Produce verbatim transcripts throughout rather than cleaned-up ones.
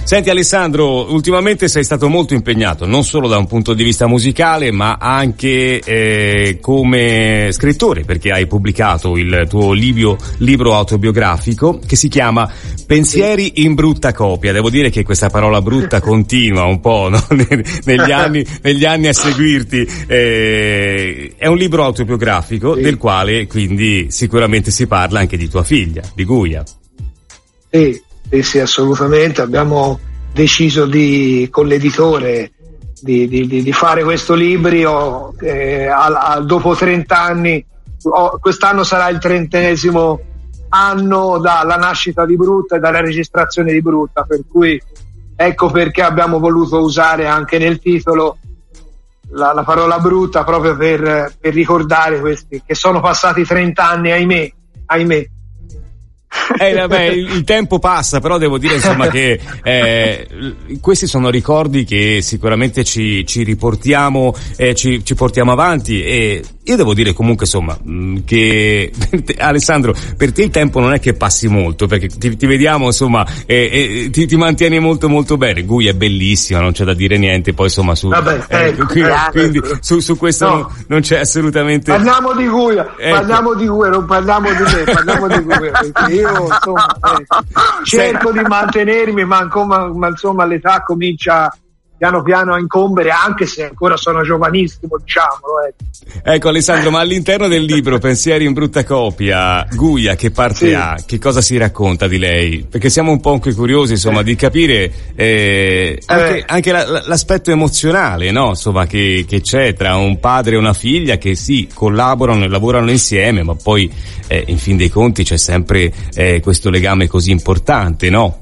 Senti Alessandro, ultimamente sei stato molto impegnato, non solo da un punto di vista musicale, ma anche eh, come scrittore, perché hai pubblicato il tuo libro, libro autobiografico che si chiama Pensieri in brutta copia. Devo dire che questa parola brutta continua un po', no? negli anni negli anni a seguirti. Eh, è un libro autobiografico, sì, del quale quindi sicuramente si parla anche di tua figlia, di Guia. Sì. Sì, sì, assolutamente. Abbiamo deciso di, con l'editore di, di, di fare questo libro eh, al, al, dopo trenta anni. Oh, quest'anno sarà il trentesimo anno dalla nascita di Brutta e dalla registrazione di Brutta, per cui ecco perché abbiamo voluto usare anche nel titolo la, la parola brutta, proprio per, per ricordare questi che sono passati trenta anni, ahimè, ahimè. Eh, vabbè, il, il tempo passa, però devo dire insomma che eh, questi sono ricordi che sicuramente ci, ci riportiamo, eh, ci, ci portiamo avanti, e io devo dire comunque insomma che per te, Alessandro, per te il tempo non è che passi molto, perché ti, ti vediamo insomma e, e ti, ti mantieni molto molto bene. Guia è bellissima, non c'è da dire niente, poi insomma su Vabbè, eh, ecco, quindi, ecco. quindi su, su questo no. non, non c'è assolutamente. Parliamo di Guia, ecco. parliamo di Guia, non parliamo di me, parliamo di Guia, perché io insomma eh, cerco di mantenermi, ma, ma, ma insomma l'età comincia piano piano a incombere, anche se ancora sono giovanissimo, diciamolo. Eh. Ecco Alessandro, ma all'interno del libro Pensieri in brutta copia, Guia che parte sì. ha? Che cosa si racconta di lei? Perché siamo un po' anche curiosi insomma eh. di capire eh, anche, eh. anche la, l'aspetto emozionale, no? Insomma che, che c'è tra un padre e una figlia che sì, collaborano e lavorano insieme, ma poi eh, in fin dei conti c'è sempre eh, questo legame così importante, no?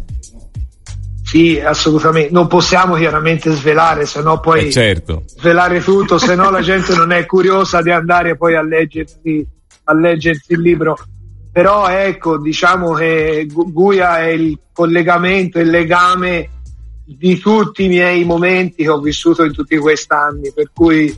Sì, assolutamente. Non possiamo chiaramente svelare, se no poi eh certo. svelare tutto, se no la gente non è curiosa di andare poi a leggersi, a leggersi il libro. Però ecco, diciamo che Guia è il collegamento, il legame di tutti i miei momenti che ho vissuto in tutti questi anni, per cui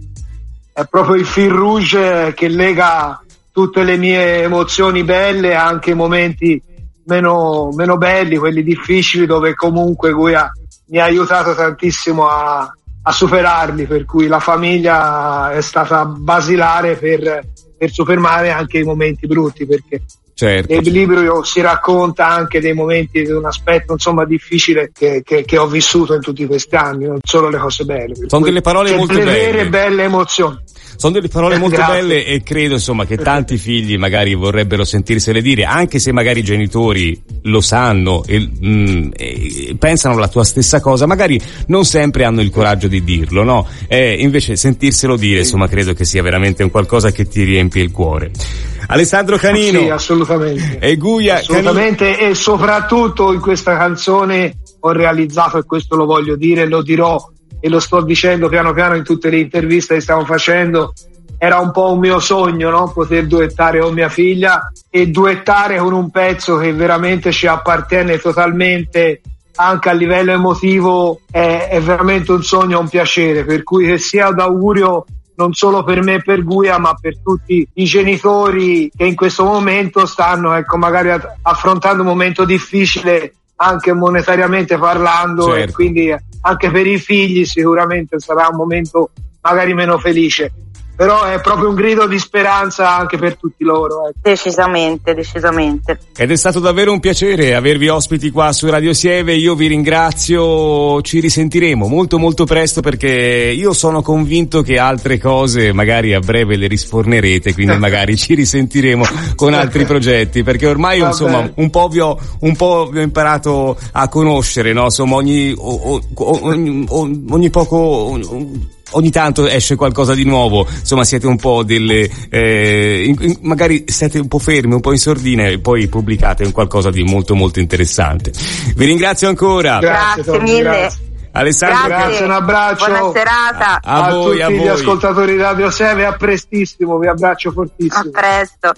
è proprio il fil rouge che lega tutte le mie emozioni belle, anche i momenti meno, meno belli, quelli difficili, dove comunque Guia mi ha aiutato tantissimo a, a superarli, per cui la famiglia è stata basilare per, per superare anche i momenti brutti, perché certo, nel certo. libro si racconta anche dei momenti, di un aspetto insomma difficile che, che, che ho vissuto in tutti questi anni, non solo le cose belle. Sono delle parole molto belle, vere belle emozioni. Sono delle parole eh, molto grazie. belle, e credo insomma che tanti figli magari vorrebbero sentirsele dire, anche se magari i genitori lo sanno e, mm, e pensano la tua stessa cosa, magari non sempre hanno il coraggio di dirlo, no? E invece sentirselo dire, insomma, credo che sia veramente un qualcosa che ti riempie il cuore. Alessandro Canino. Sì, assolutamente. E Guia assolutamente, Canino. E soprattutto in questa canzone ho realizzato, e questo lo voglio dire, lo dirò e lo sto dicendo piano piano in tutte le interviste che stiamo facendo, era un po' un mio sogno, no? Poter duettare con mia figlia e duettare con un pezzo che veramente ci appartiene totalmente, anche a livello emotivo, è, è veramente un sogno, un piacere, per cui che sia d'augurio non solo per me e per Guia, ma per tutti i genitori che in questo momento stanno, ecco, magari affrontando un momento difficile anche monetariamente parlando, certo. E quindi anche per i figli sicuramente sarà un momento magari meno felice, però è proprio un grido di speranza anche per tutti loro. Ecco. Decisamente, decisamente. Ed è stato davvero un piacere avervi ospiti qua su Radio Sieve, io vi ringrazio, ci risentiremo molto molto presto, perché io sono convinto che altre cose magari a breve le risfornerete, quindi magari ci risentiremo con altri progetti, perché ormai Va insomma bene. un po' vi ho, un po' vi ho imparato a conoscere, no? Insomma ogni, ogni, ogni, ogni poco... ogni tanto esce qualcosa di nuovo, insomma siete un po' delle eh, in, in, magari siete un po' fermi, un po' in sordina, e poi pubblicate un qualcosa di molto molto interessante. Vi ringrazio ancora. Grazie, grazie mille. Grazie. Alessandro, grazie, grazie, un abbraccio. Buona serata a, a, a voi, tutti a gli voi. ascoltatori di Radio Sieve, a prestissimo, vi abbraccio fortissimo. A presto.